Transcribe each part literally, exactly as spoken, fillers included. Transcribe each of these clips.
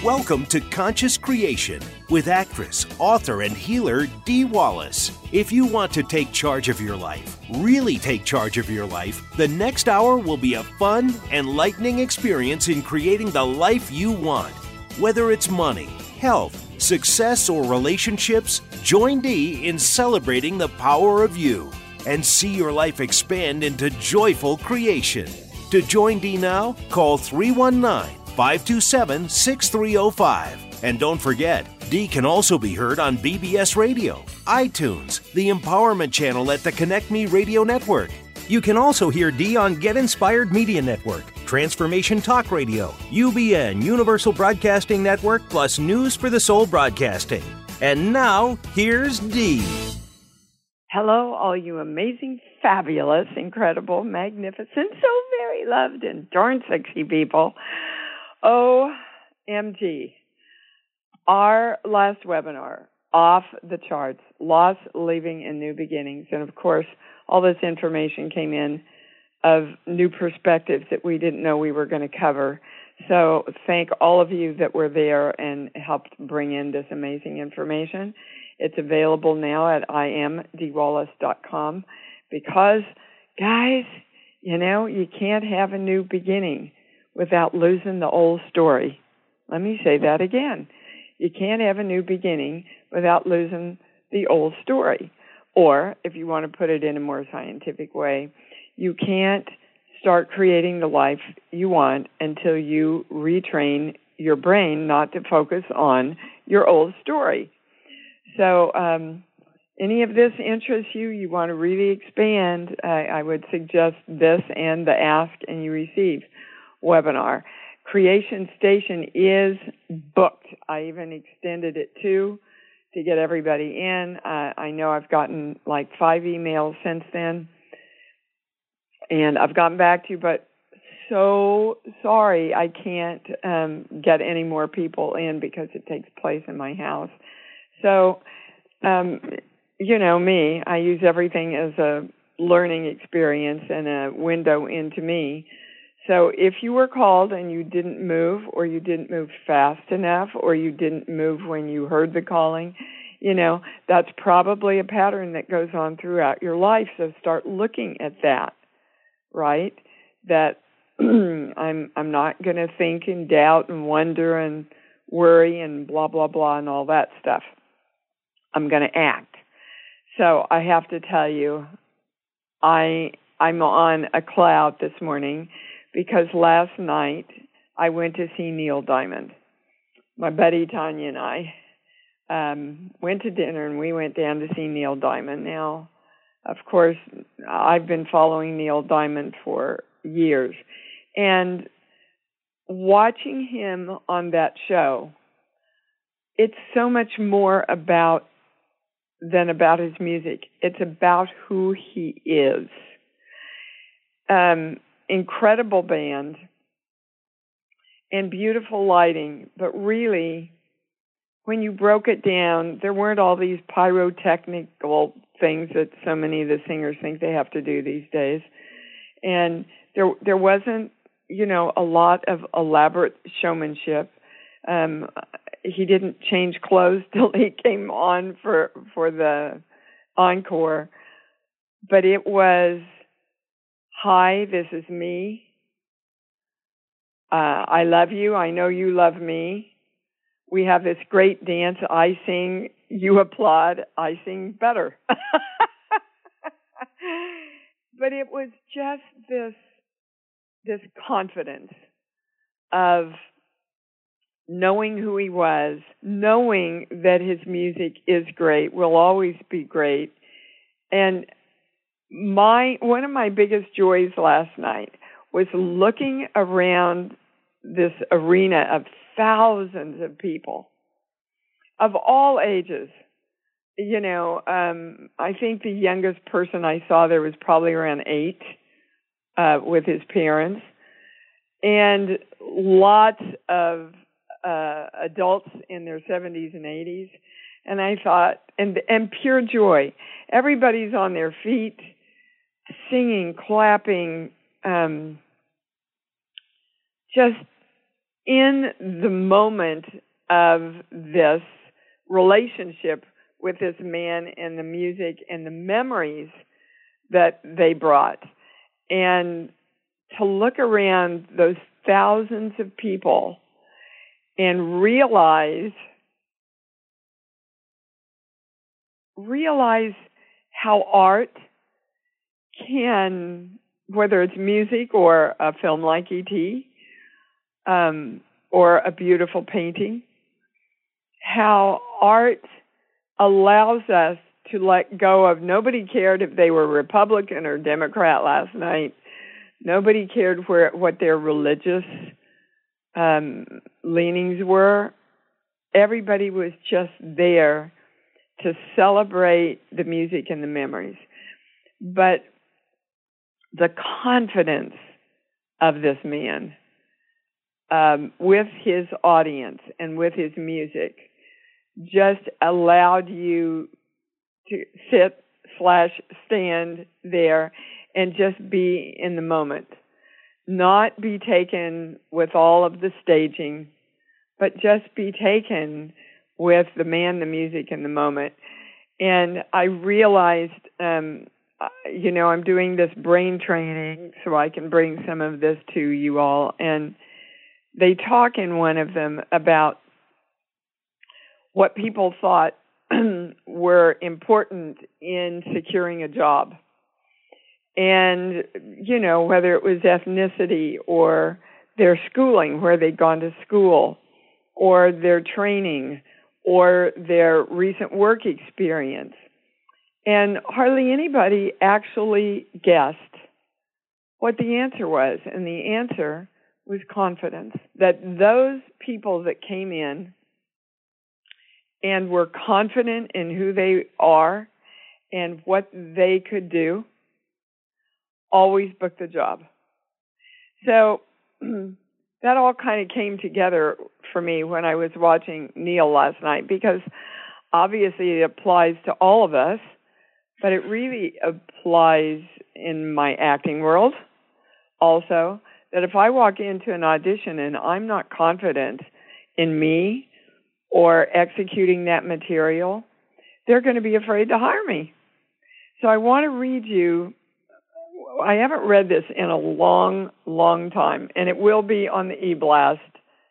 Welcome to Conscious Creation with actress, author, and healer Dee Wallace. If you want to take charge of your life, really take charge of your life, the next hour will be a fun, enlightening experience in creating the life you want. Whether it's money, health, success, or relationships, join Dee in celebrating the power of you and see your life expand into joyful creation. To join Dee now, call three one nine, five two seven, six three zero five. And don't forget, Dee can also be heard on B B S Radio, iTunes, the Empowerment Channel at the Connect Me Radio Network. You can also hear Dee on Get Inspired Media Network, Transformation Talk Radio, U B N, Universal Broadcasting Network, plus News for the Soul Broadcasting. And now, here's Dee. Hello, all you amazing, fabulous, incredible, magnificent, so very loved and darn sexy people. O M G. Our last webinar, off the charts, loss, leaving, and new beginnings. And of course, all this information came in of new perspectives that we didn't know we were going to cover. So thank all of you that were there and helped bring in this amazing information. It's available now at I am dee wallace dot com because, guys, you know, you can't have a new beginning without losing the old story. Let me say that again. You can't have a new beginning without losing the old story. Or, if you want to put it in a more scientific way, you can't start creating the life you want until you retrain your brain not to focus on your old story. So, um, any of this interests you, you want to really expand, uh, I would suggest this and the Ask and You Receive webinar. Creation Station is booked. I even extended it too to get everybody in. Uh, I know I've gotten like five emails since then, and I've gotten back to you, but so sorry I can't um, get any more people in because it takes place in my house. So, um, you know me, I use everything as a learning experience and a window into me. So if you were called and you didn't move, or you didn't move fast enough, or you didn't move when you heard the calling, you know, that's probably a pattern that goes on throughout your life. So start looking at that, right? That I'm I'm not going to think and doubt and wonder and worry and blah, blah, blah and all that stuff. I'm going to act. So I have to tell you, I I'm on a cloud this morning because last night I went to see Neil Diamond. My buddy Tanya and I um, went to dinner, and we went down to see Neil Diamond. Now, of course, I've been following Neil Diamond for years, and watching him on that show, it's so much more about than about his music. It's about who he is. Um, incredible band and beautiful lighting, but really, when you broke it down, there weren't all these pyrotechnical things that so many of the singers think they have to do these days. And there there wasn't, you know, a lot of elaborate showmanship. Um, he didn't change clothes till he came on for for the encore. But it was, hi, this is me. Uh, I love you. I know you love me. We have this great dance. I sing, you applaud. I sing better. But it was just this this confidence of knowing who he was, knowing that his music is great, will always be great. And my one of my biggest joys last night was looking around this arena of thousands of people of all ages. You know, um, I think the youngest person I saw there was probably around eight uh, with his parents, and lots of uh, adults in their seventies and eighties. And I thought, and and pure joy. Everybody's on their feet, singing, clapping, um, just in the moment of this relationship with this man and the music and the memories that they brought. And to look around those thousands of people and realize realize how art can, whether it's music or a film like E T, um, or a beautiful painting, how art allows us to let go of, nobody cared if they were Republican or Democrat last night. Nobody cared where what their religious um, leanings were. Everybody was just there to celebrate the music and the memories. But the confidence of this man um, with his audience and with his music just allowed you to sit slash stand there and just be in the moment, not be taken with all of the staging, but just be taken with the man, the music, and the moment. And I realized, um, you know, I'm doing this brain training so I can bring some of this to you all. And they talk in one of them about what people thought were important in securing a job. And, you know, whether it was ethnicity or their schooling, where they'd gone to school, or their training, or their recent work experience. And hardly anybody actually guessed what the answer was. And the answer was confidence. That those people that came in and were confident in who they are and what they could do always booked the job. So that all kind of came together for me when I was watching Neil last night, because obviously it applies to all of us, but it really applies in my acting world also, that if I walk into an audition and I'm not confident in me or executing that material, they're going to be afraid to hire me. So I want to read you, I haven't read this in a long, long time, and it will be on the e-blast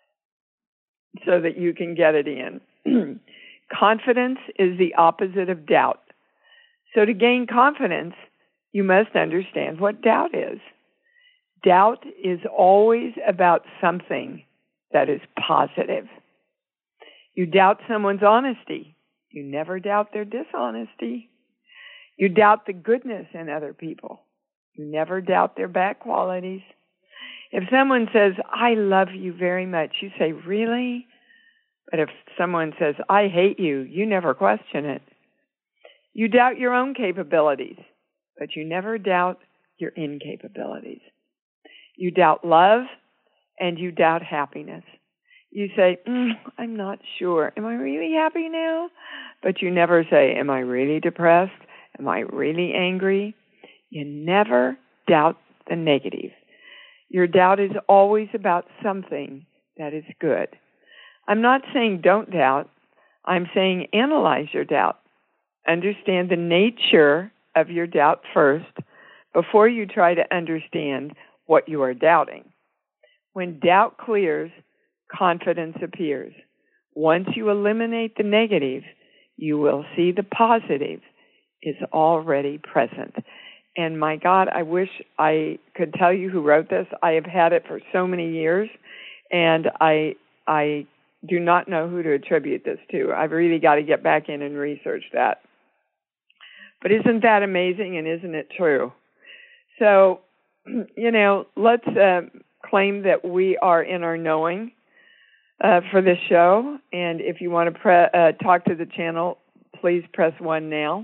so that you can get it in. Confidence is the opposite of doubt. So to gain confidence, you must understand what doubt is. Doubt is always about something that is positive. You doubt someone's honesty. You never doubt their dishonesty. You doubt the goodness in other people. You never doubt their bad qualities. If someone says, I love you very much, you say, really? But if someone says, I hate you, you never question it. You doubt your own capabilities, but you never doubt your incapabilities. You doubt love, and you doubt happiness. You say, mm, I'm not sure. Am I really happy now? But you never say, am I really depressed? Am I really angry? You never doubt the negative. Your doubt is always about something that is good. I'm not saying don't doubt. I'm saying analyze your doubt. Understand the nature of your doubt first before you try to understand what you are doubting. When doubt clears, confidence appears. Once you eliminate the negative, you will see the positive is already present. And my God, I wish I could tell you who wrote this. I have had it for so many years, and I I do not know who to attribute this to. I've really got to get back in and research that. But isn't that amazing, and isn't it true? So, you know, let's uh, claim that we are in our knowing uh, for this show. And if you want to pre- uh, talk to the channel, please press one now.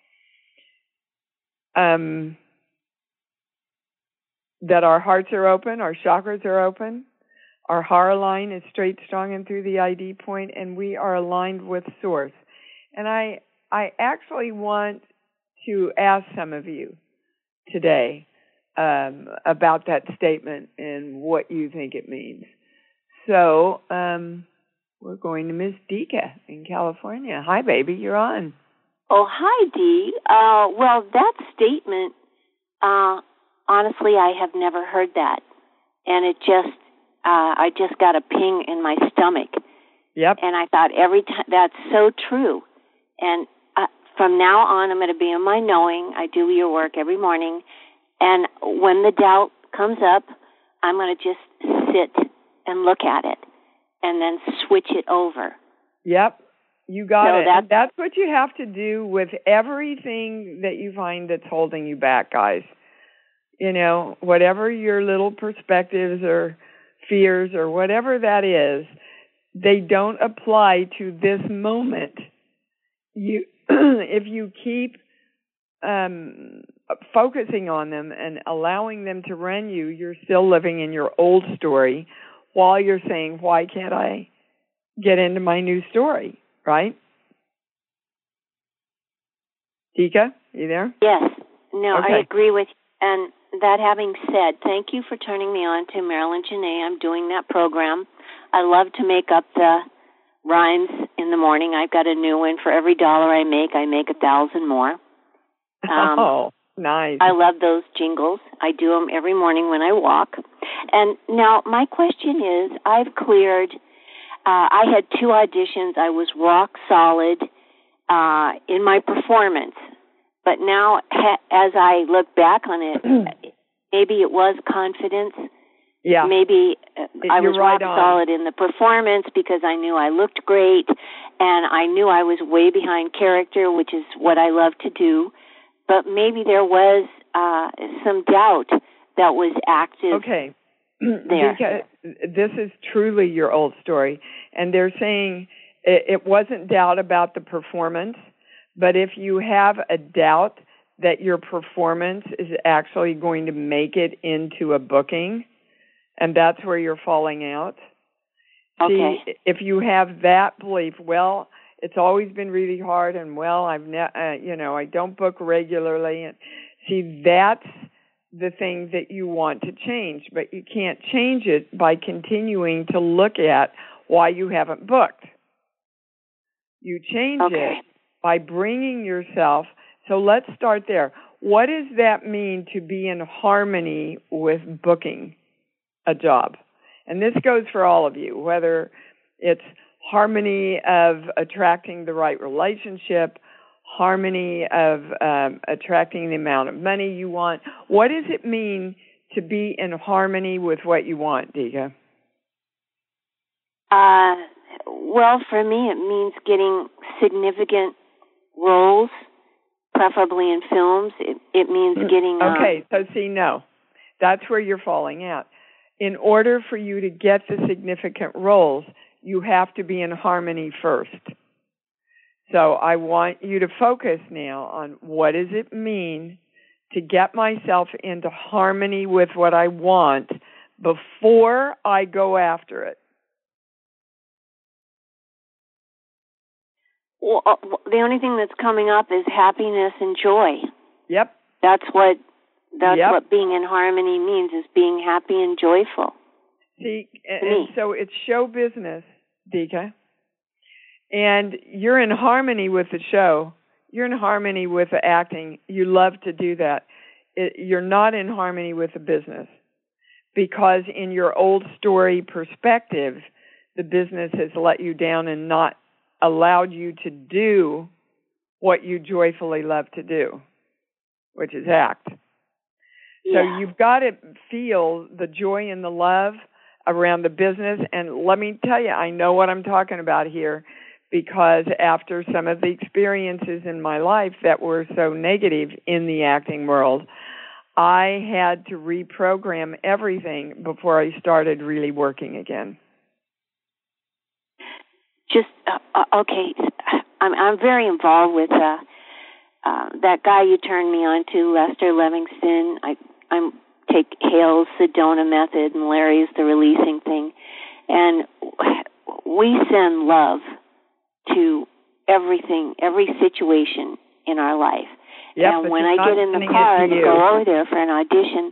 Um, that our hearts are open, our chakras are open, our Hara line is straight, strong, and through the I D point, and we are aligned with Source. And I, I actually want to ask some of you today um, about that statement and what you think it means. So, um, we're going to Miss Dika in California. Hi, baby, you're on. Oh, hi, Dee. Uh, well, that statement, uh, honestly, I have never heard that. And it just, uh, I just got a ping in my stomach. Yep. And I thought every time, that's so true. And uh, from now on, I'm going to be in my knowing. I do your work every morning. And when the doubt comes up, I'm going to just sit and look at it and then switch it over. Yep. You got so it. That's, and that's what you have to do with everything that you find that's holding you back, guys. You know, whatever your little perspectives or fears or whatever that is, they don't apply to this moment. You, if you keep um, focusing on them and allowing them to run you, you're still living in your old story while you're saying, why can't I get into my new story, right? Tika, you there? Yes. No, okay. I agree with you. And that having said, thank you for turning me on to Marilyn Janae. I'm doing that program. I love to make up the rhymes in the morning. I've got a new one. For every dollar I make, I make a thousand more. Um, oh, nice. I love those jingles. I do them every morning when I walk. And now my question is, I've cleared, uh, I had two auditions. I was rock solid uh, in my performance. But now, ha- as I look back on it, maybe it was confidence. Yeah. Maybe uh, I was right rock on. solid in the performance because I knew I looked great, and I knew I was way behind character, which is what I love to do. But maybe there was uh, some doubt that was active okay. there. Because this is truly your old story. And they're saying it, it wasn't doubt about the performance, but if you have a doubt that your performance is actually going to make it into a booking, and that's where you're falling out. Okay. See, if you have that belief, well, it's always been really hard, and well, I've ne- uh, you know, I don't book regularly. And see, that's the thing that you want to change, but you can't change it by continuing to look at why you haven't booked. You change okay. it by bringing yourself. So let's start there. What does that mean to be in harmony with booking a job? And this goes for all of you, whether it's harmony of attracting the right relationship, harmony of um, attracting the amount of money you want. What does it mean to be in harmony with what you want, Dika? Uh, well, for me, it means getting significant roles, preferably in films. It, it means getting... Uh, okay, so see, no. That's where you're falling out. In order for you to get the significant roles, you have to be in harmony first. So I want you to focus now on what does it mean to get myself into harmony with what I want before I go after it. Well, uh, the only thing that's coming up is happiness and joy. Yep. That's what that's yep. what being in harmony means, is being happy and joyful. See, and, and so it's show business, Dika, and you're in harmony with the show. You're in harmony with the acting. You love to do that. It, you're not in harmony with the business because in your old story perspective, the business has let you down and not allowed you to do what you joyfully love to do, which is act. Yeah. So you've got to feel the joy and the love around the business. And let me tell you, I know what I'm talking about here because after some of the experiences in my life that were so negative in the acting world, I had to reprogram everything before I started really working again. Just uh, okay. I'm I'm very involved with uh, uh, that guy you turned me on to, Lester Livingston. I I'm take Hale's Sedona method, and Larry's the releasing thing, and we send love to everything, every situation in our life. Yep, and when I get in the it car to to go over there for an audition,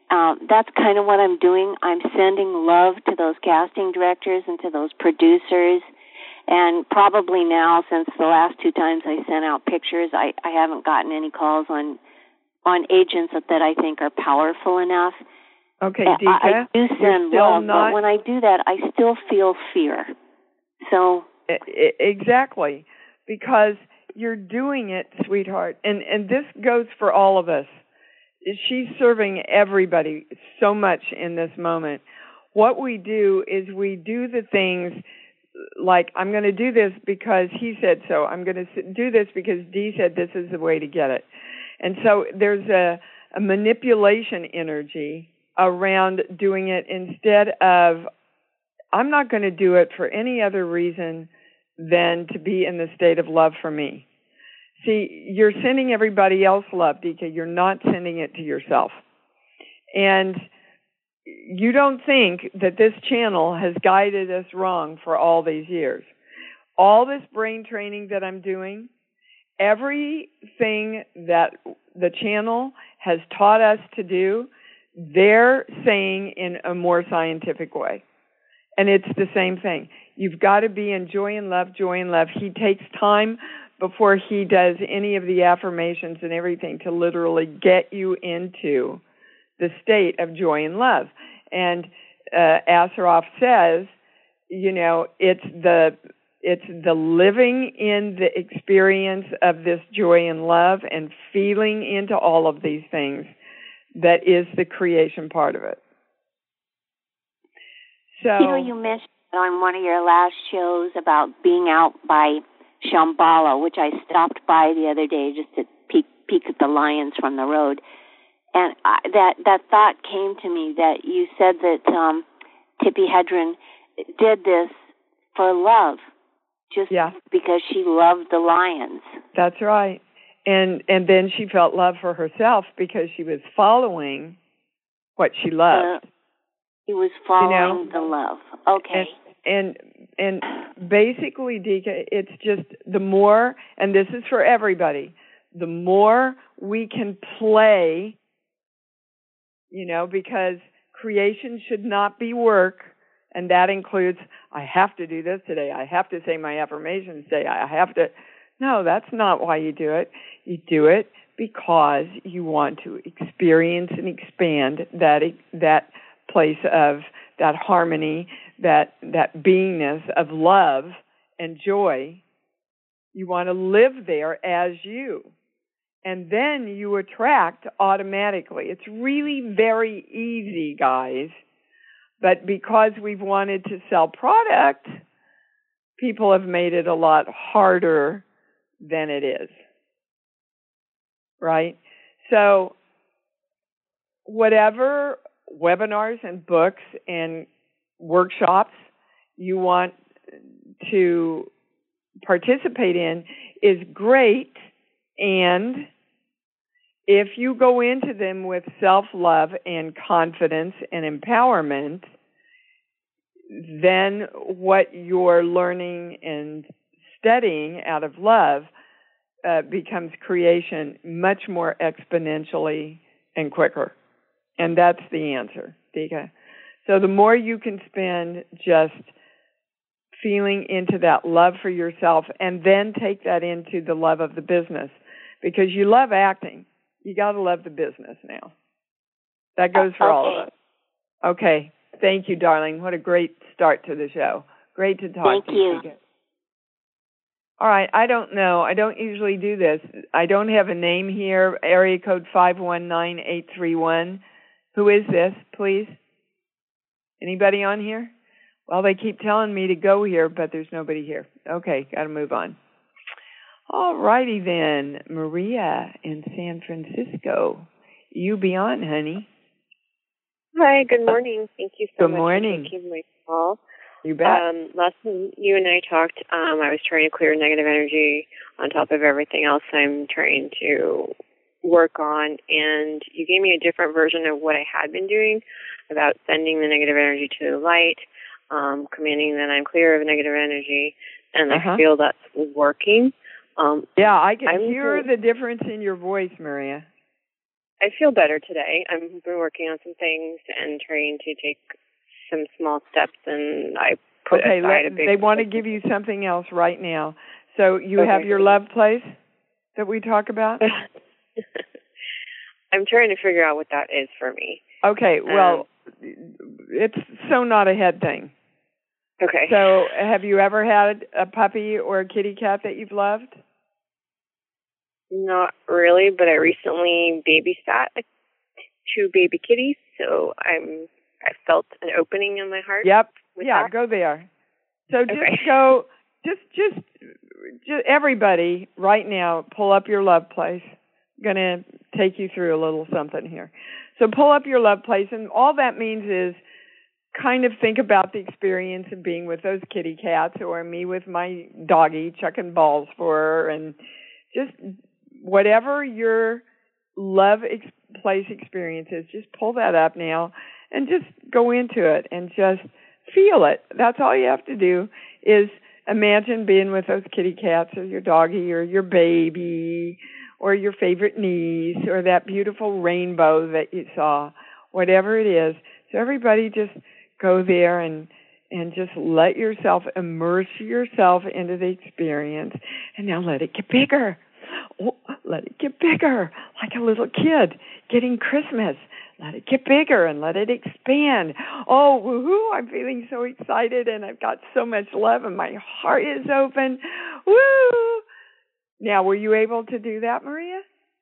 um, that's kind of what I'm doing. I'm sending love to those casting directors and to those producers. And probably now, since the last two times I sent out pictures, I, I haven't gotten any calls on on agents that, that I think are powerful enough. Okay, Dika, I, I do send love, not... but when I do that, I still feel fear. So exactly, because you're doing it, sweetheart, and and this goes for all of us. She's serving everybody so much in this moment. What we do is we do the things like, I'm going to do this because he said so. I'm going to do this because Dee said this is the way to get it. And so there's a, a manipulation energy around doing it instead of, I'm not going to do it for any other reason than to be in the state of love for me. See, you're sending everybody else love, Dika. You're not sending it to yourself. And you don't think that this channel has guided us wrong for all these years. All this brain training that I'm doing, everything that the channel has taught us to do, they're saying in a more scientific way. And it's the same thing. You've got to be in joy and love, joy and love. He takes time before he does any of the affirmations and everything to literally get you into the state of joy and love. And uh, Asaroff says, you know, it's the it's the living in the experience of this joy and love and feeling into all of these things that is the creation part of it. So, you know, you mentioned on one of your last shows about being out by Shambhala, which I stopped by the other day just to peek, peek at the lions from the road. And I, that that thought came to me that you said that um, Tippi Hedren did this for love, just yeah. because she loved the lions. That's right. And and then she felt love for herself because she was following what she loved. Uh, he was following you know? the love. Okay. And, and and basically, Dika, it's just the more, and this is for everybody, the more we can play, you know, because creation should not be work, and that includes, I have to do this today, I have to say my affirmations today, I have to. No, that's not why you do it. You do it because you want to experience and expand that that place of that harmony, that that beingness of love and joy. You want to live there as you. And then you attract automatically. It's really very easy, guys. But because we've wanted to sell product, people have made it a lot harder than it is. Right? So whatever webinars and books and workshops you want to participate in is great, and if you go into them with self-love and confidence and empowerment, then what you're learning and studying out of love uh, becomes creation much more exponentially and quicker. And that's the answer, Dika. So the more you can spend just feeling into that love for yourself and then take that into the love of the business, because you love acting. You got to love the business now. That goes for okay. all of us. Okay. Thank you, darling. What a great start to the show. Great to talk Thank to you. Thank you. All right. I don't know. I don't usually do this. I don't have a name here. Area code five one nine eight three one. Who is this, please? Anybody on here? Well, they keep telling me to go here, but there's nobody here. Okay, got to move on. All righty then, Maria in San Francisco. You be on, honey. Hi, good morning. Thank you so good much morning. for taking my call. You bet. Um, last time you and I talked, um, I was trying to clear negative energy on top of everything else I'm trying to work on, and you gave me a different version of what I had been doing about sending the negative energy to the light, um, commanding that I'm clear of negative energy, and uh-huh. I feel that's working. Um, yeah, I can I'm hear doing, the difference in your voice, Maria. I feel better today. I've been working on some things and trying to take some small steps, and I put okay, aside let, a big... they want to give you something else right now. So you okay. have your love place that we talk about? I'm trying to figure out what that is for me. Okay, well, um, it's so not a head thing. Okay. So have you ever had a puppy or a kitty cat that you've loved? Not really, but I recently babysat two baby kitties, so I'm I felt an opening in my heart. Yep. Yeah, that. go there. So just okay. go, just, just, just, everybody right now, pull up your love place. I'm going to take you through a little something here. So pull up your love place, and all that means is kind of think about the experience of being with those kitty cats, or me with my doggy chucking balls for her, and just whatever your love ex- place experience is, just pull that up now and just go into it and just feel it. That's all you have to do is imagine being with those kitty cats or your doggy or your baby or your favorite niece or that beautiful rainbow that you saw, whatever it is. So everybody just go there and and just let yourself immerse yourself into the experience. And now let it get bigger. Oh, let it get bigger, like a little kid getting Christmas. Let it get bigger and let it expand. Oh, woohoo, I'm feeling so excited and I've got so much love and my heart is open. Woo! Now, were you able to do that, Maria?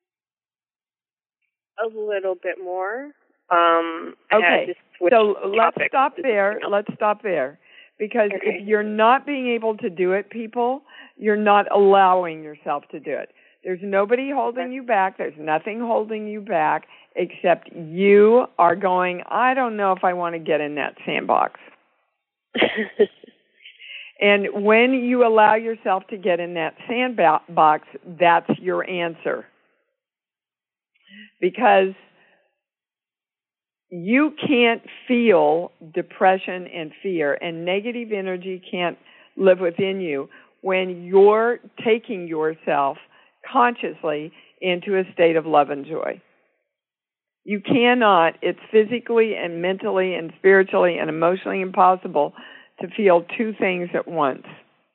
A little bit more. Um, okay, so let's stop there. Let's stop there. Because okay. if you're not being able to do it, people, you're not allowing yourself to do it. There's nobody holding okay. you back. There's nothing holding you back except you are going, I don't know if I want to get in that sandbox. And when you allow yourself to get in that sandbox, that's your answer. Because you can't feel depression and fear, and negative energy can't live within you when you're taking yourself consciously into a state of love and joy. You cannot, it's physically and mentally and spiritually and emotionally impossible to feel two things at once.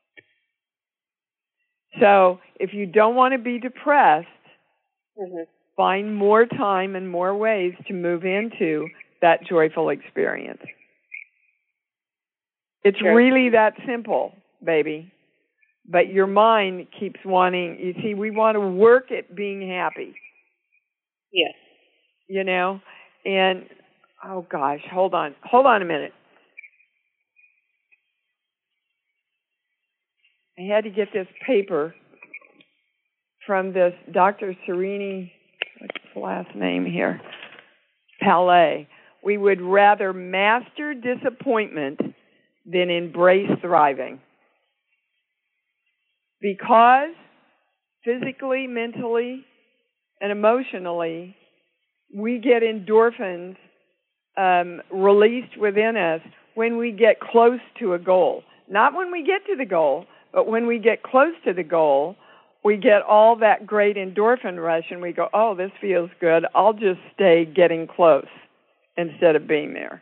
So if you don't want to be depressed, mm-hmm. find more time and more ways to move into that joyful experience. It's sure. really that simple, baby. But your mind keeps wanting, you see, we want to work at being happy. Yes. You know? And, oh gosh, hold on. Hold on a minute. I had to get this paper from this Doctor Serini, what's his last name here? Palais. We would rather master disappointment than embrace thriving. Because physically, mentally, and emotionally, we get endorphins um, released within us when we get close to a goal. Not when we get to the goal, but when we get close to the goal, we get all that great endorphin rush and we go, oh, this feels good. I'll just stay getting close instead of being there.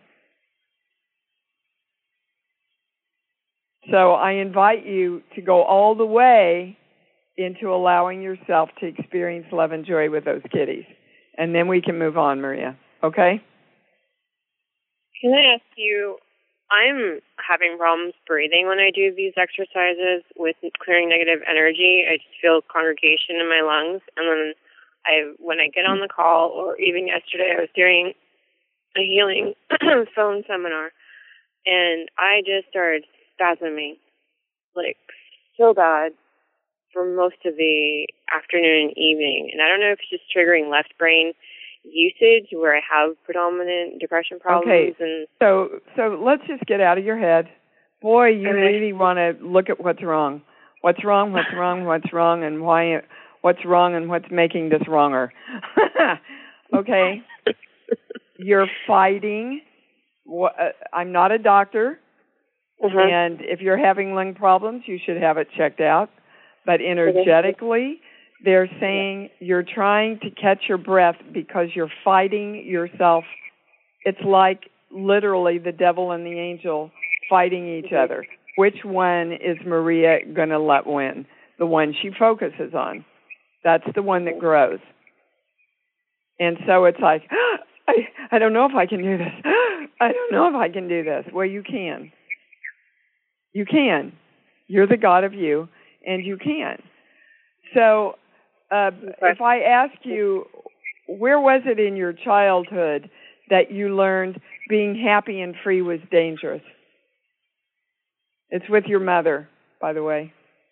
So I invite you to go all the way into allowing yourself to experience love and joy with those kitties. And then we can move on, Maria. Okay? Can I ask you, I'm having problems breathing when I do these exercises with clearing negative energy. I just feel congregation in my lungs. And then I, when I get on the call, or even yesterday, I was doing a healing phone seminar, and I just started spasming, like, so bad for most of the afternoon and evening. And I don't know if it's just triggering left brain usage where I have predominant depression problems. Okay, and so so let's just get out of your head. Boy, you okay. really want to look at what's wrong. What's wrong, what's wrong, what's wrong, and why? What's wrong and what's making this wronger. Okay? You're fighting. I'm not a doctor. Mm-hmm. And if you're having lung problems, you should have it checked out. But energetically, They're saying you're trying to catch your breath because you're fighting yourself. It's like literally the devil and the angel fighting each mm-hmm. other. Which one is Maria going to let win? The one she focuses on. That's the one that grows. And so it's like, oh, I, I don't know if I can do this. I don't know if I can do this. Well, you can. You can. You're the God of you, and you can. So uh, if I ask you, where was it in your childhood that you learned being happy and free was dangerous? It's with your mother, by the way.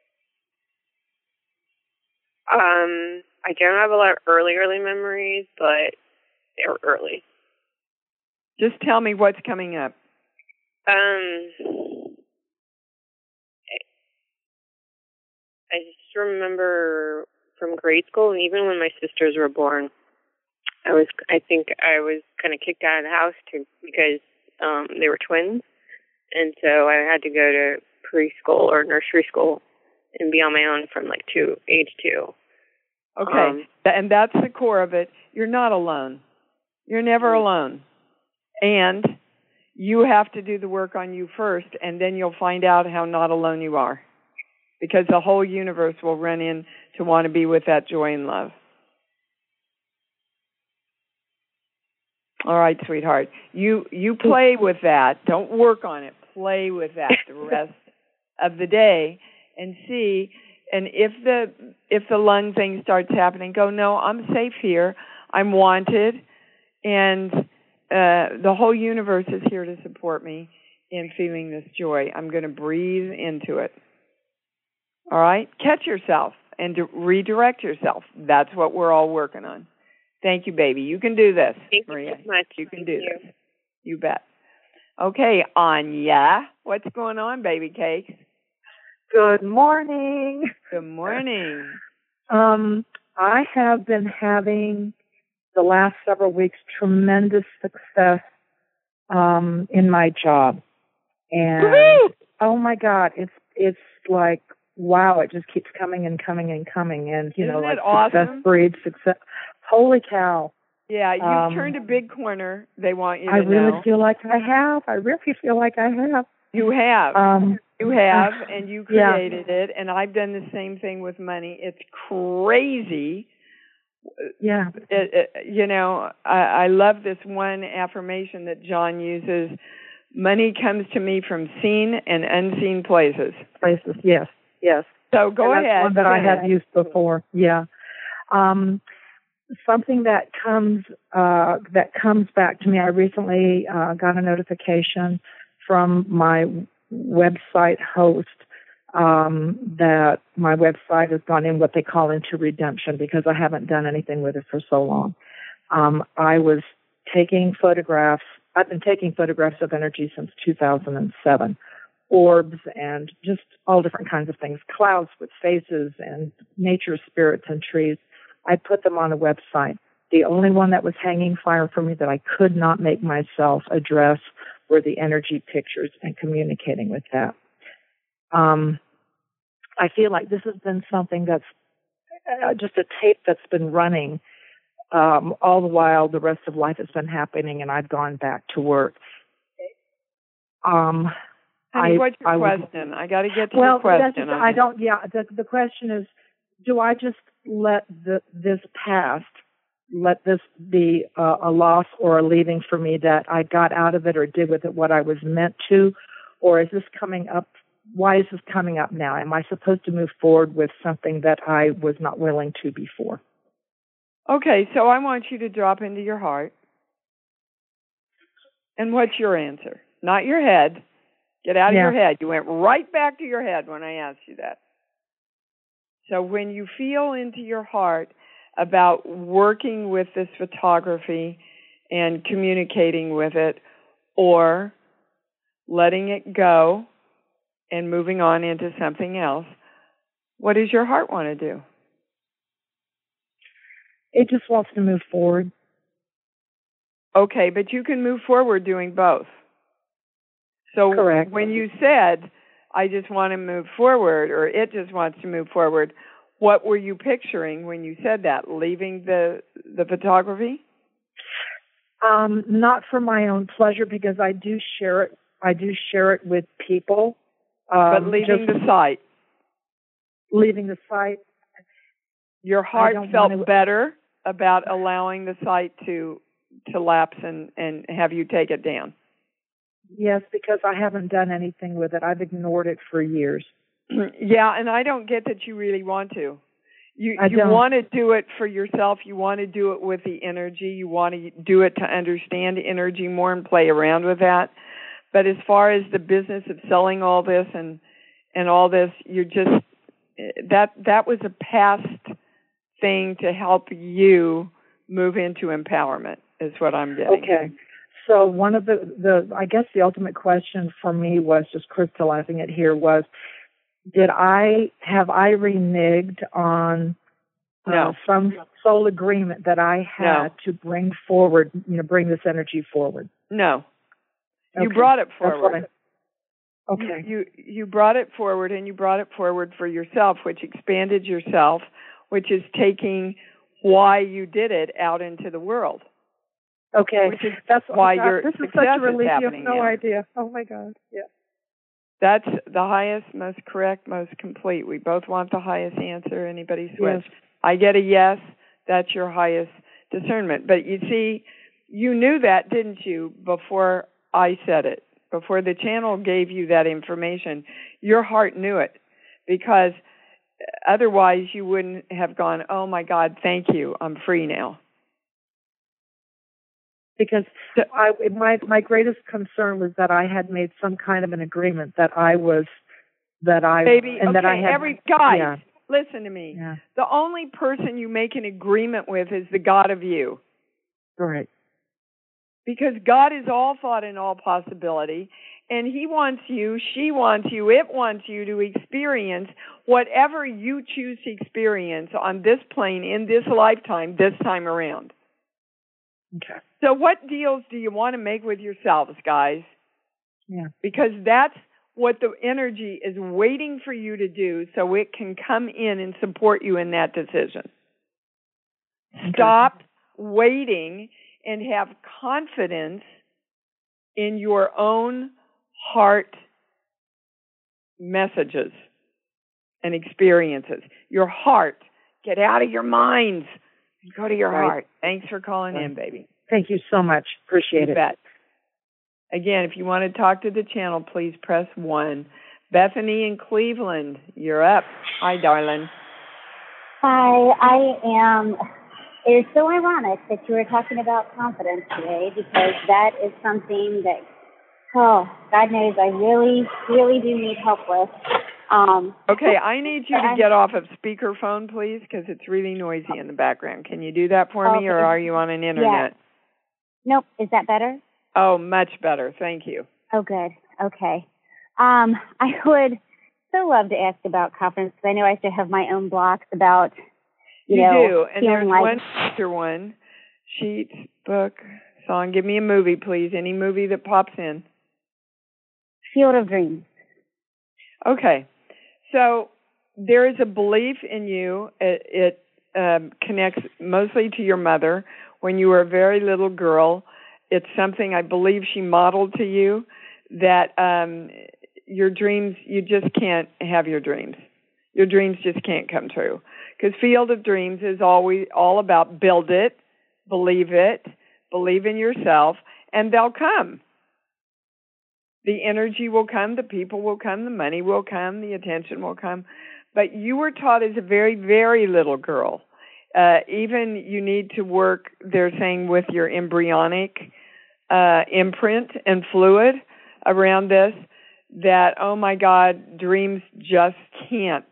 Um, I don't have a lot of early, early memories, but they were early. Just tell me what's coming up. Um, I just remember from grade school, and even when my sisters were born, I was, I think I was kind of kicked out of the house to, because um, they were twins, and so I had to go to preschool or nursery school and be on my own from like two, age two. Okay, um, and that's the core of it. You're not alone. You're never alone. And you have to do the work on you first, and then you'll find out how not alone you are. Because the whole universe will run in to want to be with that joy and love. All right, sweetheart. You you play with that. Don't work on it. Play with that the rest of the day and see. And if the if the lung thing starts happening, go, no, I'm safe here. I'm wanted. And uh, the whole universe is here to support me in feeling this joy. I'm going to breathe into it. All right? Catch yourself and to redirect yourself. That's what we're all working on. Thank you, baby. You can do this, Thank Maria. you so much. You can Thank do you. this. You bet. Okay, Anya. What's going on, baby cakes? Good morning. Good morning. Um, I have been having the last several weeks tremendous success um, in my job, and Woo-hoo! Oh my God, it's it's like wow, it just keeps coming and coming and coming, and you Isn't know, like it awesome? success breeds success. Holy cow! Yeah, you've um, turned a big corner. They want you to I really know. feel like I have. I really feel like I have. You have. Um, You have, and you created yeah. it, and I've done the same thing with money. It's crazy. Yeah. It, it, you know, I, I love this one affirmation that John uses. Money comes to me from seen and unseen places. Places, yes, yes. So go and that's ahead. One that I have used before. Yeah. Um, something that comes uh, that comes back to me. I recently uh, got a notification from my website host um, that my website has gone in what they call into redemption because I haven't done anything with it for so long. Um, I was taking photographs. I've been taking photographs of energy since two thousand seven. Orbs and just all different kinds of things, clouds with faces and nature spirits and trees. I put them on a website. The only one that was hanging fire for me that I could not make myself address were the energy pictures and communicating with that. Um, I feel like this has been something that's uh, just a tape that's been running um, all the while the rest of life has been happening and I've gone back to work. Um, Honey, I, what's your I question? Was, I got to get to well, your question. Well, I don't, yeah, the, the question is, do I just let the, this past, let this be uh, a loss or a leaving for me that I got out of it or did with it what I was meant to? Or is this coming up? Why is this coming up now? Am I supposed to move forward with something that I was not willing to before? Okay, so I want you to drop into your heart. And what's your answer? Not your head. Get out of yeah. your head. You went right back to your head when I asked you that. So when you feel into your heart about working with this photography and communicating with it or letting it go and moving on into something else, what does your heart want to do? It just wants to move forward. Okay, but you can move forward doing both. So Correct. When you said, I just want to move forward, or it just wants to move forward, what were you picturing when you said that? Leaving the the photography? Um, not for my own pleasure, because I do share it. I do share it with people. Um, but leaving the site. Leaving the site. Your heart felt to... better about allowing the site to to lapse and, and have you take it down. Yes, because I haven't done anything with it. I've ignored it for years. Yeah, and I don't get that you really want to. You I you don't. want to do it for yourself. You want to do it with the energy. You want to do it to understand energy more and play around with that. But as far as the business of selling all this and and all this, you're just that that was a past thing to help you move into empowerment. Is what I'm getting. Okay. So one of the the I guess the ultimate question for me was, just crystallizing it here, was, did I have I reneged on uh, no. some soul agreement that I had no. to bring forward, you know, bring this energy forward? No. You okay. brought it forward. I, okay. You, you you brought it forward, and you brought it forward for yourself, which expanded yourself, which is taking why you did it out into the world. Okay. Which is That's why God, your this is success such a relief. is You have happening no now. idea. Oh my God. Yeah. That's the highest, most correct, most complete. We both want the highest answer. Anybody switch? Yes. I get a yes. That's your highest discernment. But you see, you knew that, didn't you, before I said it? Before the channel gave you that information, your heart knew it, because otherwise you wouldn't have gone, oh my God, thank you, I'm free now. Because I, my my greatest concern was that I had made some kind of an agreement that I was that I Baby, and okay, that I had every guys, yeah. listen to me. Yeah. The only person you make an agreement with is the God of you. Right. Because God is all thought and all possibility, and He wants you, she wants you, it wants you to experience whatever you choose to experience on this plane in this lifetime, this time around. Okay. So what deals do you want to make with yourselves, guys? Yeah. Because that's what the energy is waiting for you to do, so it can come in and support you in that decision. Okay. Stop waiting and have confidence in your own heart messages and experiences. Your heart. Get out of your minds. Go to your right. heart. Thanks for calling right. in, baby. Thank you so much. Appreciate you it. Bet. Again, if you want to talk to the channel, please press one. Bethany in Cleveland, you're up. Hi, darling. Hi, I am. It is so ironic that you were talking about confidence today, because that is something that, oh, God knows I really, really do need help with. Um, okay, I need you to get off of speakerphone, please, because it's really noisy in the background. Can you do that for okay. me, or are you on an internet? Yeah. Nope. Is that better? Oh, much better. Thank you. Oh, good. Okay. Um, I would so love to ask about confidence, because I know I still have my own blocks about, you, you know, do, and there's like... one after one. Sheets, book, song. Give me a movie, please. Any movie that pops in. Field of Dreams. Okay. So there is a belief in you. It, it um, connects mostly to your mother. When you were a very little girl, it's something I believe she modeled to you, that um, your dreams, you just can't have your dreams. Your dreams just can't come true. Because Field of Dreams is always all about build it, believe it, believe in yourself, and they'll come. The energy will come, the people will come, the money will come, the attention will come. But you were taught as a very, very little girl. Uh, even you need to work, they're saying, with your embryonic uh, imprint and fluid around this, that, oh my God, dreams just can't,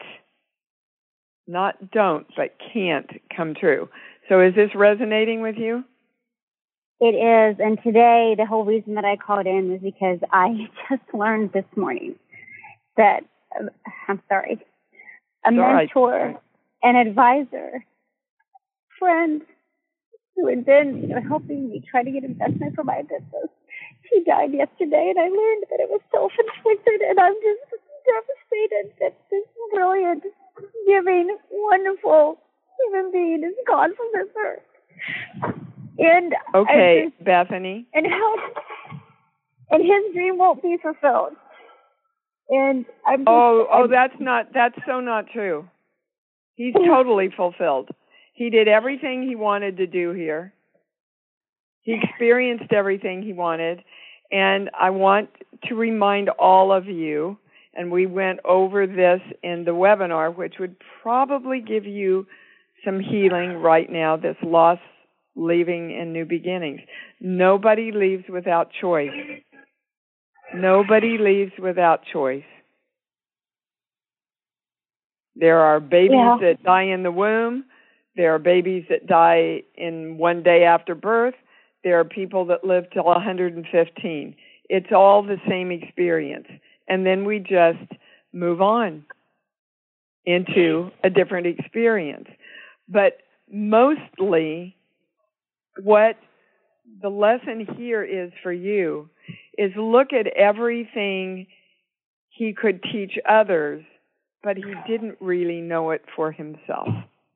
not don't, but can't come true. So is this resonating with you? It is, and today the whole reason that I called in was because I just learned this morning that, uh, I'm sorry, a It's mentor, right. an advisor, friend who had been, you know, helping me try to get investment for my business, he died yesterday, and I learned that it was self-inflicted, and I'm just devastated that this brilliant giving, wonderful human being is gone from this earth. And okay, just, Bethany. And how and his dream won't be fulfilled. And I'm just, oh, oh, I'm, that's not. That's so not true. He's totally fulfilled. He did everything he wanted to do here. He experienced everything he wanted, and I want to remind all of you. And we went over this in the webinar, which would probably give you some healing right now. This loss, leaving, and new beginnings. Nobody leaves without choice. Nobody leaves without choice. There are babies yeah. that die in the womb. There are babies that die in one day after birth. There are people that live till one hundred fifteen. It's all the same experience. And then we just move on into a different experience. But mostly what the lesson here is for you is look at everything he could teach others, but he didn't really know it for himself.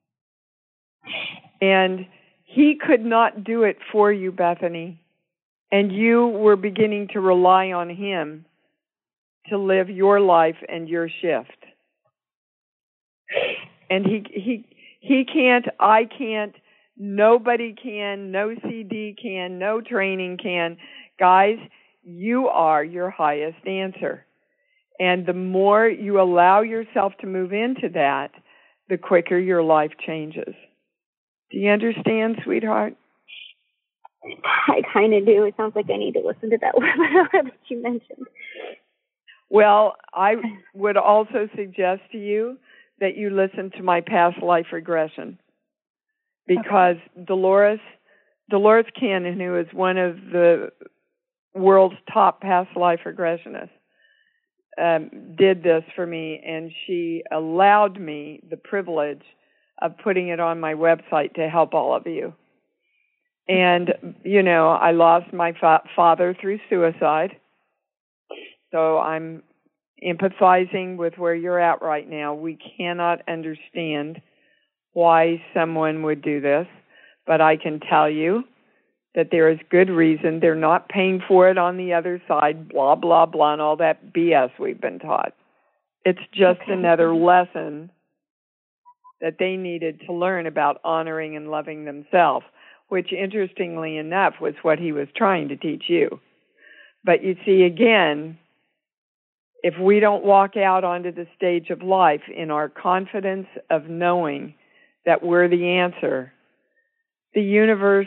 And he could not do it for you, Bethany. And you were beginning to rely on him to live your life and your shift. And he he he can't, I can't, nobody can, no C D can, no training can. Guys, you are your highest answer. And the more you allow yourself to move into that, the quicker your life changes. Do you understand, sweetheart? I kind of do. It sounds like I need to listen to that webinar that you mentioned. Well, I would also suggest to you that you listen to my past life regression, because okay. Dolores, Dolores Cannon, who is one of the world's top past life regressionists, um, did this for me, and she allowed me the privilege of putting it on my website to help all of you. And, you know, I lost my fa- father through suicide. So I'm empathizing with where you're at right now. We cannot understand why someone would do this, but I can tell you that there is good reason. They're not paying for it on the other side, blah, blah, blah, and all that B S we've been taught. It's just okay. another lesson that they needed to learn about honoring and loving themselves, which, interestingly enough, was what he was trying to teach you. But you see, again, if we don't walk out onto the stage of life in our confidence of knowing that we're the answer, the universe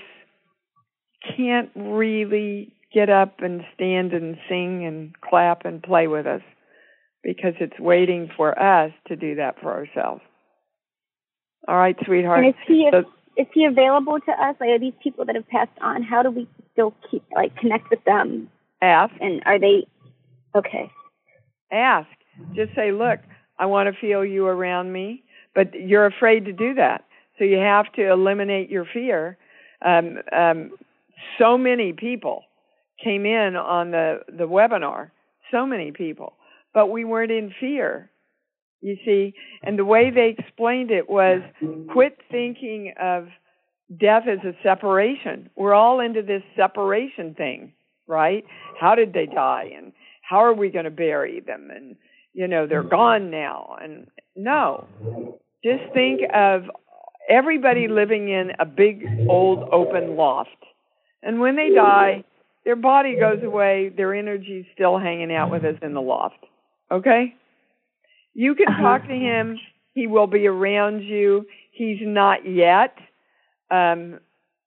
can't really get up and stand and sing and clap and play with us, because it's waiting for us to do that for ourselves. All right, sweetheart. And is he, so, is he available to us? Like, are these people that have passed on, how do we still keep, like, connect with them? Ask. And are they, okay. Ask. Just say, look, I want to feel you around me, but you're afraid to do that. So you have to eliminate your fear. Um, um, so many people came in on the, the webinar, so many people, but we weren't in fear, you see. And the way they explained it was, quit thinking of death as a separation. We're all into this separation thing, right? How did they die? And how are we going to bury them? And, you know, they're gone now. And no, just think of everybody living in a big, old, open loft. And when they die, their body goes away, their energy's still hanging out with us in the loft. Okay? You can talk to him. He will be around you. He's not yet. Um,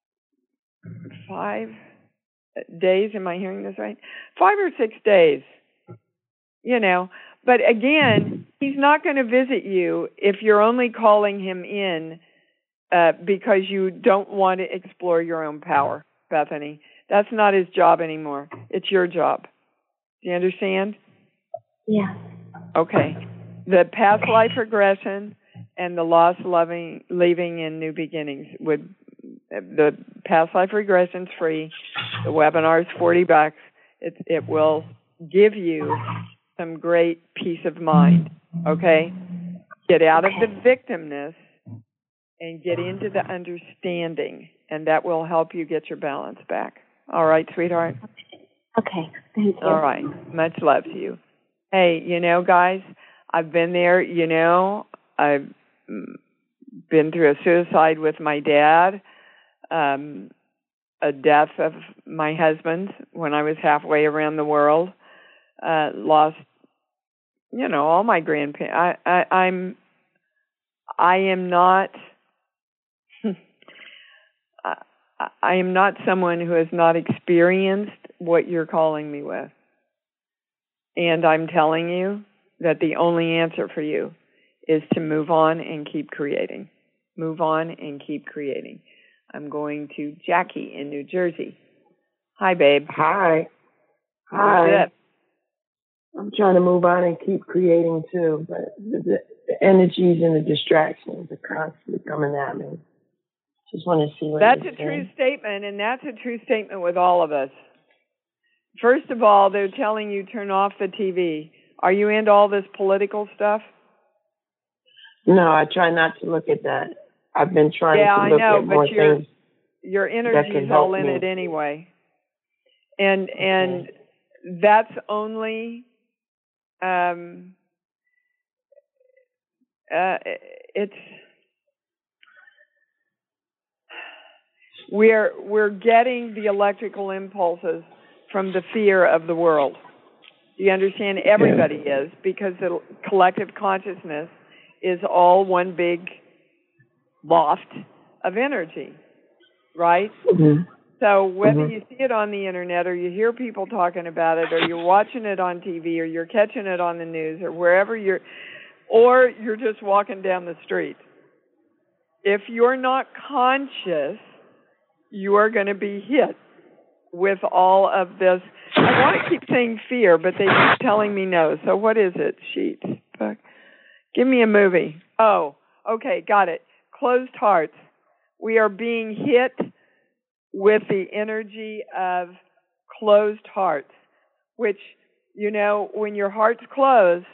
five days, am I hearing this right? Five or six days, you know. But again, he's not going to visit you if you're only calling him in uh, because you don't want to explore your own power, Bethany. That's not his job anymore. It's your job. Do you understand? Yeah. Okay. The past life regression and the loss, loving, leaving, and new beginnings would. The past life regression's free. The webinar is forty bucks. It it will give you some great peace of mind. Okay. Get out Okay. of the victimness and get into the understanding, and that will help you get your balance back. All right, sweetheart? Okay, thank you. All right. Much love to you. Hey, you know, guys, I've been there, you know, I've been through a suicide with my dad, um, a death of my husband when I was halfway around the world, uh, lost, you know, all my grandparents. I, I, I'm, I am not, I, I am not someone who has not experienced what you're calling me with. And I'm telling you that the only answer for you is to move on and keep creating. Move on and keep creating. I'm going to Jackie in New Jersey. Hi, babe. Hi. Hi. What's up? I'm trying to move on and keep creating too, but the, the, the energies and the distractions are constantly coming at me. Just want to see what That's you're a true saying. statement, and that's a true statement with all of us. First of all, they're telling you turn off the T V. Are you into all this political stuff? No, I try not to look at that. I've been trying yeah, to look I know, at more but your things. your can energy's help all in me. it anyway, and and Okay. that's only um uh it's we're we're getting the electrical impulses from the fear of the world. Do you understand? Everybody Yeah. is, because the collective consciousness is all one big loft of energy, right? Mm-hmm. So whether Mhm. you see it on the internet or you hear people talking about it or you're watching it on T V or you're catching it on the news or wherever you're, or you're just walking down the street, if you're not conscious, you are going to be hit with all of this. I want to keep saying fear, but they keep telling me no. So what is it? Sheets. Fuck. Give me a movie. Oh, okay, got it. Closed hearts. We are being hit with the energy of closed hearts, which, you know, when your heart's closed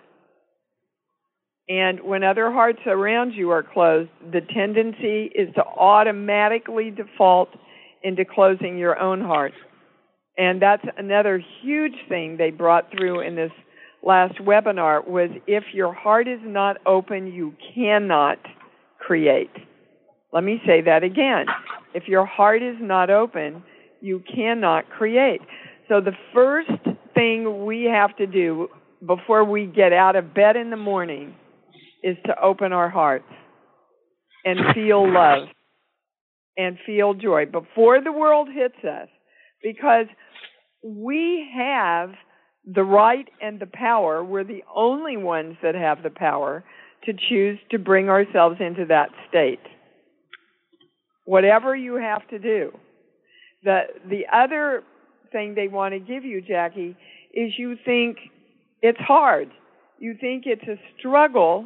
and when other hearts around you are closed, the tendency is to automatically default into closing your own heart. And that's another huge thing they brought through in this last webinar, was if your heart is not open, you cannot create. Let me say that again. If your heart is not open, you cannot create. So the first thing we have to do before we get out of bed in the morning is to open our hearts and feel love and feel joy before the world hits us, because we have the right and the power. We're the only ones that have the power to choose to bring ourselves into that state. Whatever you have to do. The the other thing they want to give you, Jackie, is you think it's hard. You think it's a struggle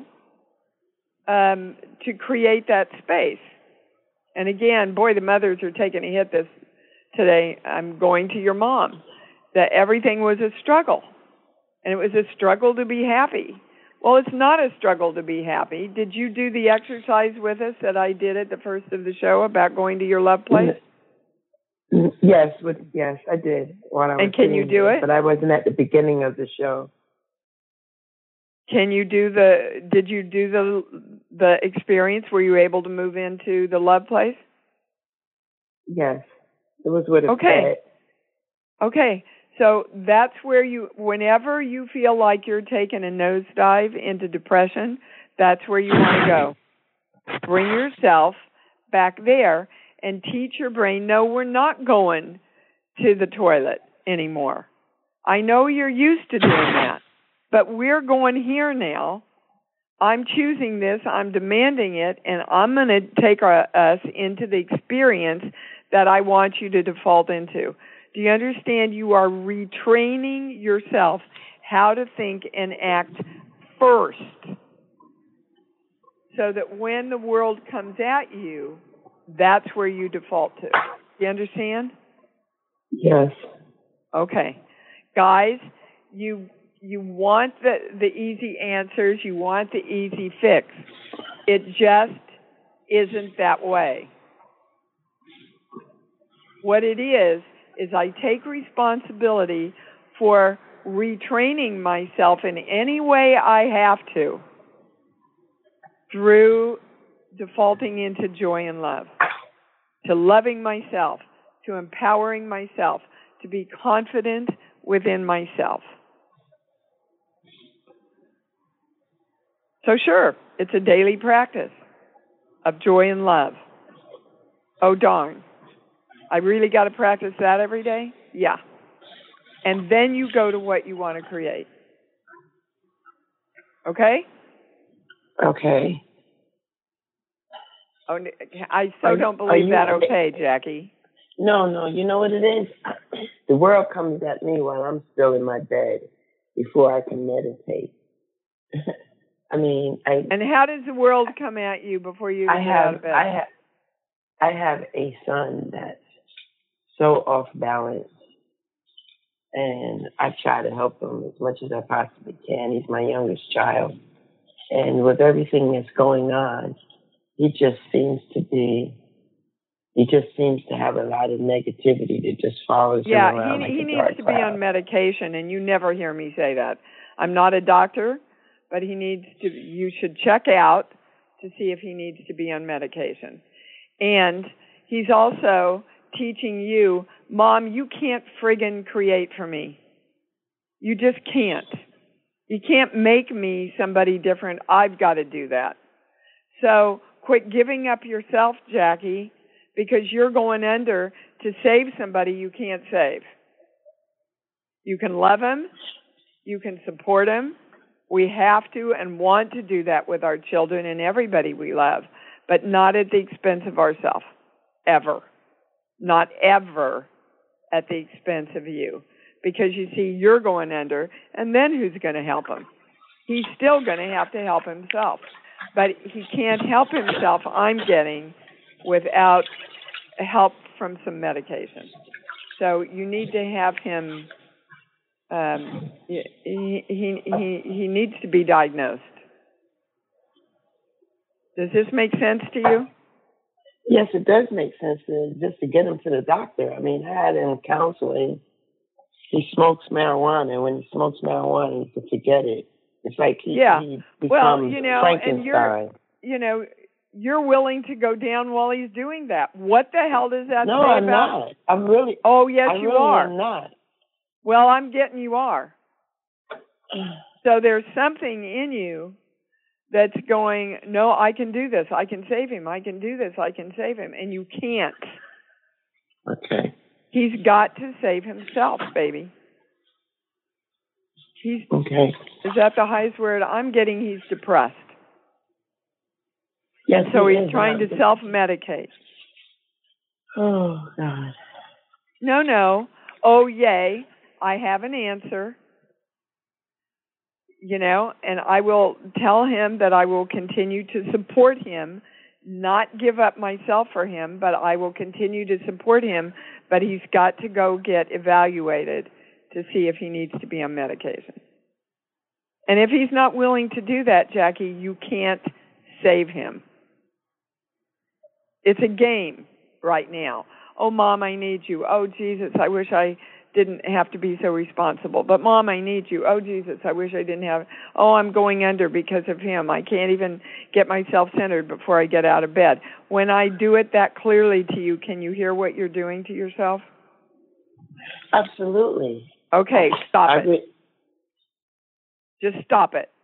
um, to create that space. And again, boy, the mothers are taking a hit this today. I'm going to your mom. That everything was a struggle. And it was a struggle to be happy. Well, it's not a struggle to be happy. Did you do the exercise with us that I did at the first of the show about going to your love place? Yes, with, yes, I did. While I was and can you do there, it? But I wasn't at the beginning of the show. Can you do the, did you do the the experience? Were you able to move into the love place? Yes, it was with a Okay. pet. Okay. So that's where you, whenever you feel like you're taking a nosedive into depression, that's where you want to go. Bring yourself back there and teach your brain, no, we're not going to the toilet anymore. I know you're used to doing that, but we're going here now. I'm choosing this, I'm demanding it, and I'm going to take our, us into the experience that I want you to default into. Do you understand? You are retraining yourself how to think and act first, so that when the world comes at you, that's where you default to. Do you understand? Yes. Okay. Guys, you you want the, the easy answers, you want the easy fix. It just isn't that way. What it is, is I take responsibility for retraining myself in any way I have to through defaulting into joy and love, to loving myself, to empowering myself, to be confident within myself. So sure, it's a daily practice of joy and love. Oh, darn. I really got to practice that every day? Yeah. And then you go to what you want to create. Okay? Okay. Oh, I so are, don't believe that you, okay, Jackie. No, no, you know what it is? The world comes at me while I'm still in my bed before I can meditate. I mean, I... And how does the world come at you before you I get have, out of bed? I have, I have a son that's so off balance, and I try to help him as much as I possibly can. He's my youngest child. And with everything that's going on, he just seems to be, he just seems to have a lot of negativity that just follows yeah, him around he, like he a needs dark to cloud. be on medication, and you never hear me say that. I'm not a doctor, but he needs to, you should check out to see if he needs to be on medication. And he's also teaching you, Mom, you can't friggin' create for me. You just can't. You can't make me somebody different. I've got to do that. So quit giving up yourself, Jackie, because you're going under to save somebody you can't save. You can love him. You can support him. We have to and want to do that with our children and everybody we love, but not at the expense of ourselves, ever. Not ever at the expense of you. Because you see, you're going under, and then who's going to help him? He's still going to have to help himself. But he can't help himself, I'm getting, without help from some medication. So you need to have him, um, he, he, he, he needs to be diagnosed. Does this make sense to you? Yes, it does make sense to, just to get him to the doctor. I mean, I had him counseling. He smokes marijuana, and when he smokes marijuana, he can forget it. It's like he, yeah. he becomes well, you know, Frankenstein. And you're, you know, you're willing to go down while he's doing that. What the hell does that no, say I'm about? not. I'm really. Oh, yes, I you really are. am not. Well, I'm getting you are. So there's something in you that's going, no, I can do this. I can save him. I can do this. I can save him. And you can't. Okay. He's got to save himself, baby. He's, okay. Is that the highest word? I'm getting he's depressed. Yes, so he he's is. trying to self-medicate. Oh, God. No, no. Oh, yay. I have an answer. You know, and I will tell him that I will continue to support him, not give up myself for him, but I will continue to support him, but he's got to go get evaluated to see if he needs to be on medication. And if he's not willing to do that, Jackie, you can't save him. It's a game right now. Oh, Mom, I need you. Oh, Jesus, I wish I didn't have to be so responsible. But, Mom, I need you. Oh, Jesus, I wish I didn't have. Oh, I'm going under because of him. I can't even get myself centered before I get out of bed. When I do it that clearly to you, can you hear what you're doing to yourself? Absolutely. Okay, stop I it. re- Just stop it.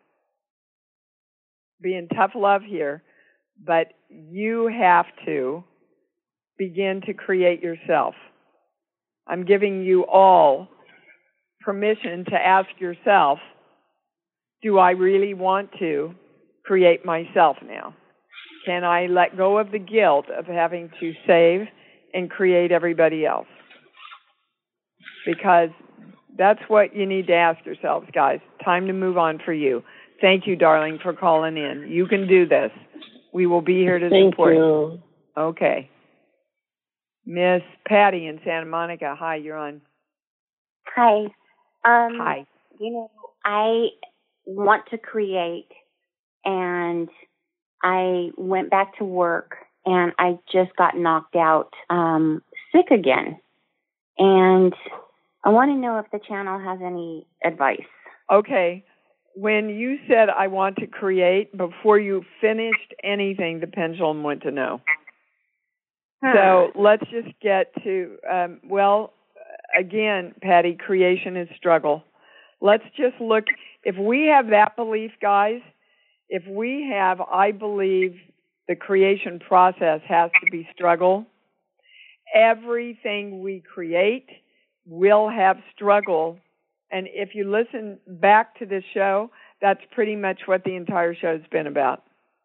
Be in tough love here, but you have to begin to create yourself. I'm giving you all permission to ask yourself, do I really want to create myself now? Can I let go of the guilt of having to save and create everybody else? Because that's what you need to ask yourselves, guys. Time to move on for you. Thank you, darling, for calling in. You can do this. We will be here to Thank support you. you. Okay. Miss Patty in Santa Monica. Hi, you're on. Hi. Um, Hi. You know, I want to create, and I went back to work, and I just got knocked out um, sick again. And I want to know if the channel has any advice. Okay. When you said I want to create, before you finished anything, the pendulum went to no. Huh. So let's just get to, um, well, again, Patty, creation is struggle. Let's just look, if we have that belief, guys, if we have, I believe the creation process has to be struggle, everything we create will have struggle. And if you listen back to this show, that's pretty much what the entire show's been about.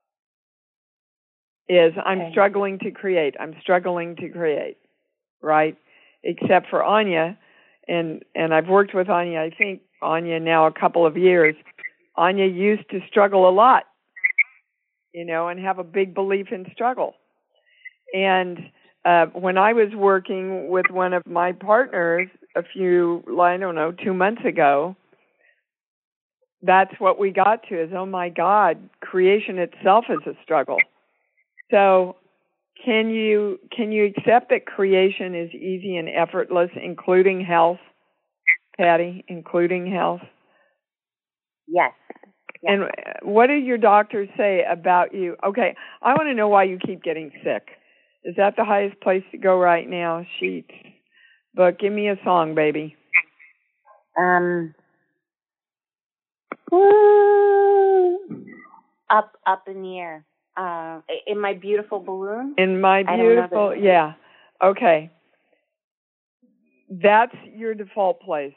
Is I'm okay. struggling to create. I'm struggling to create, right? Except for Anya, and and I've worked with Anya, I think, Anya now a couple of years. Anya used to struggle a lot, you know, and have a big belief in struggle. And uh, when I was working with one of my partners a few, I don't know, two months ago, that's what we got to is, oh my God, creation itself is a struggle. So can you can you accept that creation is easy and effortless, including health, Patty, including health? Yes. yes. And what do your doctors say about you? Okay, I want to know why you keep getting sick. Is that the highest place to go right now? Sheets. But give me a song, baby. Um, up, up in the air. Uh, in my beautiful balloon. In my beautiful, yeah. Okay. That's your default place.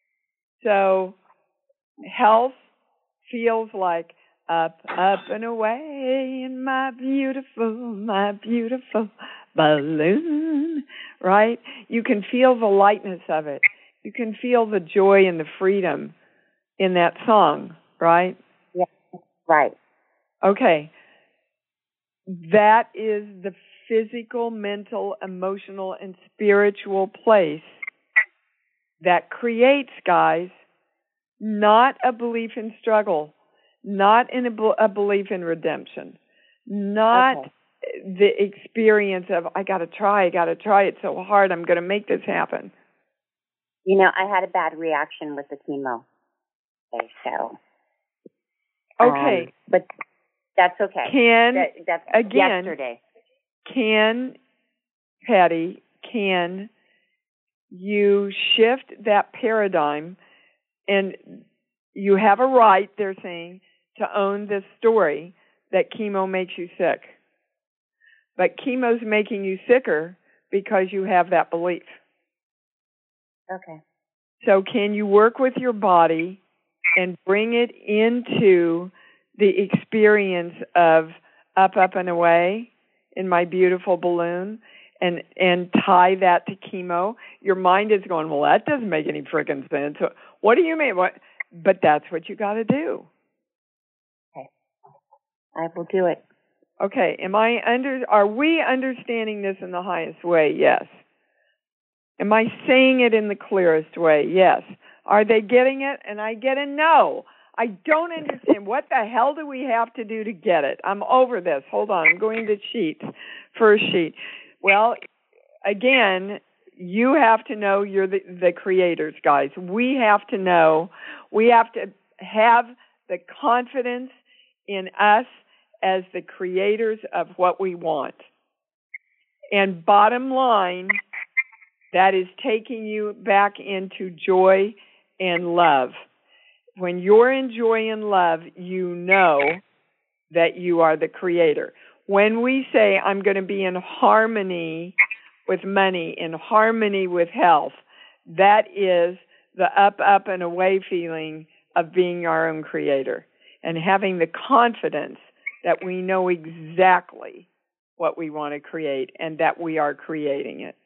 So health feels like up, up and away in my beautiful, my beautiful balloon, right? You can feel the lightness of it. You can feel the joy and the freedom in that song, right? Yeah, right. Okay. That is the physical, mental, emotional, and spiritual place that creates, guys, not a belief in struggle, not in a, a belief in redemption, not okay. the experience of, I got to try, I got to try it so hard, I'm going to make this happen. You know, I had a bad reaction with the chemo. Okay, so. Okay. Um, but that's okay. Can, that, that's again, yesterday. Can, Patty, can you shift that paradigm, and you have a right, they're saying, to own this story that chemo makes you sick. But chemo's making you sicker because you have that belief. Okay. So can you work with your body and bring it into the experience of up, up, and away in my beautiful balloon, and and tie that to chemo? Your mind is going, well, that doesn't make any frickin' sense. What do you mean? What? But that's what you got to do. Okay. I will do it. Okay. Am I under? Are we understanding this in the highest way? Yes. Am I saying it in the clearest way? Yes. Are they getting it? And I get a no. I don't understand. What the hell do we have to do to get it? I'm over this. Hold on. I'm going to sheets. First sheet. Well, again, you have to know you're the, the creators, guys. We have to know. We have to have the confidence in us as the creators of what we want. And bottom line, that is taking you back into joy and love. When you're in joy and love, you know that you are the creator. When we say, I'm going to be in harmony with money, in harmony with health, that is the up, up, and away feeling of being our own creator and having the confidence that we know exactly what we want to create and that we are creating it.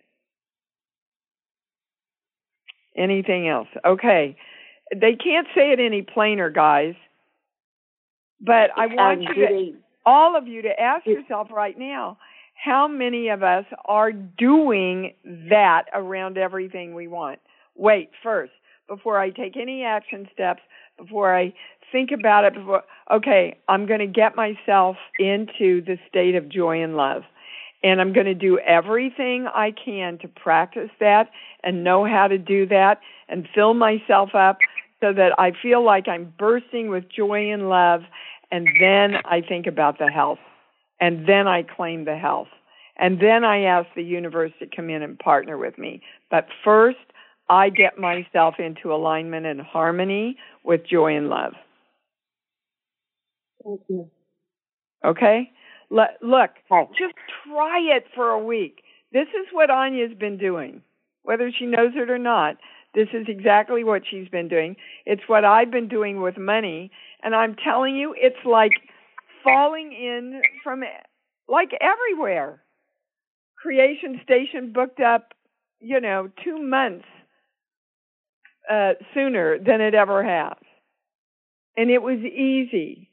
Anything else? Okay. They can't say it any plainer, guys. But I want um, you to, all of you to ask yourself right now, how many of us are doing that around everything we want? Wait, first, before I take any action steps, before I think about it, before, okay, I'm going to get myself into the state of joy and love. And I'm going to do everything I can to practice that and know how to do that and fill myself up so that I feel like I'm bursting with joy and love. And then I think about the health. And then I claim the health. And then I ask the universe to come in and partner with me. But first, I get myself into alignment and harmony with joy and love. Thank you. Okay? L- look, Hi. Just try it for a week. This is what Anya's been doing. Whether she knows it or not, this is exactly what she's been doing. It's what I've been doing with money. And I'm telling you, it's like falling in from, like, everywhere. Creation Station booked up, you know, two months uh, sooner than it ever has. And it was easy.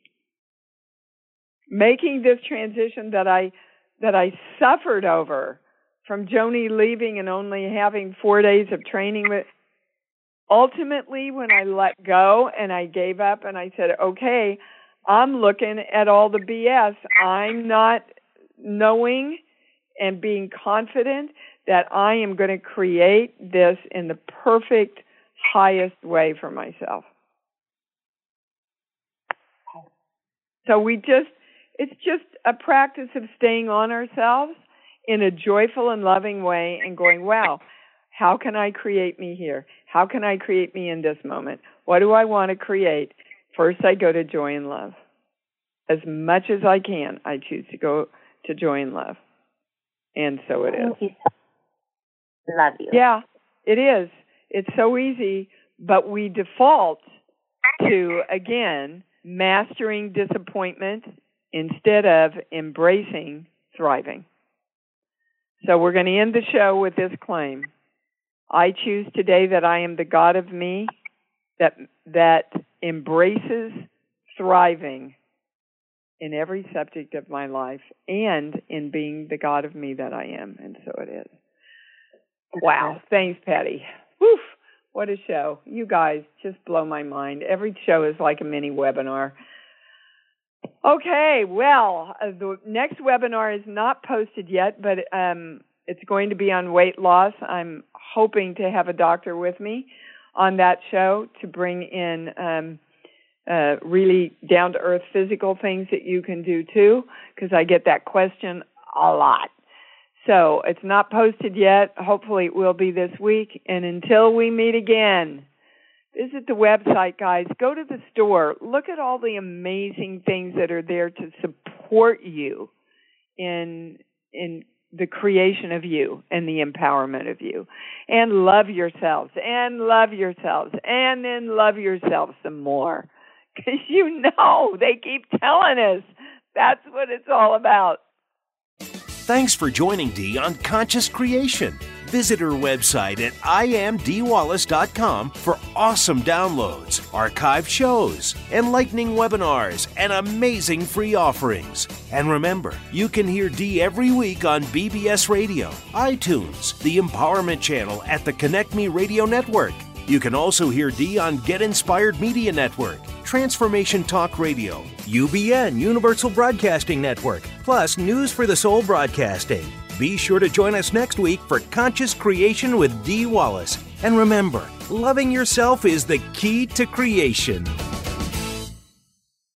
Making this transition that I that I suffered over from Joni leaving and only having four days of training with, ultimately when I let go and I gave up and I said, okay, I'm looking at all the B S. I'm not knowing and being confident that I am going to create this in the perfect, highest way for myself. So we just, it's just a practice of staying on ourselves in a joyful and loving way and going, wow, how can I create me here? How can I create me in this moment? What do I want to create? First, I go to joy and love. As much as I can, I choose to go to joy and love. And so it is. Thank you. Love you. Yeah, it is. It's so easy, but we default to, again, mastering disappointment instead of embracing thriving. So we're going to end the show with this claim. I choose today that I am the God of me that that embraces thriving in every subject of my life and in being the God of me that I am. And so it is. Wow. Thanks, Patty. Woof. What a show. You guys just blow my mind. Every show is like a mini webinar. Okay, well, uh, the next webinar is not posted yet, but um, it's going to be on weight loss. I'm hoping to have a doctor with me on that show to bring in um, uh, really down-to-earth physical things that you can do too, because I get that question a lot. So it's not posted yet. Hopefully it will be this week. And until we meet again, visit the website, guys. Go to the store. Look at all the amazing things that are there to support you in in the creation of you and the empowerment of you. And love yourselves, and love yourselves, and then love yourselves some more. Because you know, they keep telling us that's what it's all about. Thanks for joining Dee on Conscious Creation. Visit her website at I am dee wallace dot com for awesome downloads, archived shows, enlightening webinars, and amazing free offerings. And remember, you can hear Dee every week on B B S Radio, iTunes, the Empowerment Channel at the Connect Me Radio Network. You can also hear Dee on Get Inspired Media Network, Transformation Talk Radio, U B N Universal Broadcasting Network, plus News for the Soul Broadcasting. Be sure to join us next week for Conscious Creation with Dee Wallace. And remember, loving yourself is the key to creation.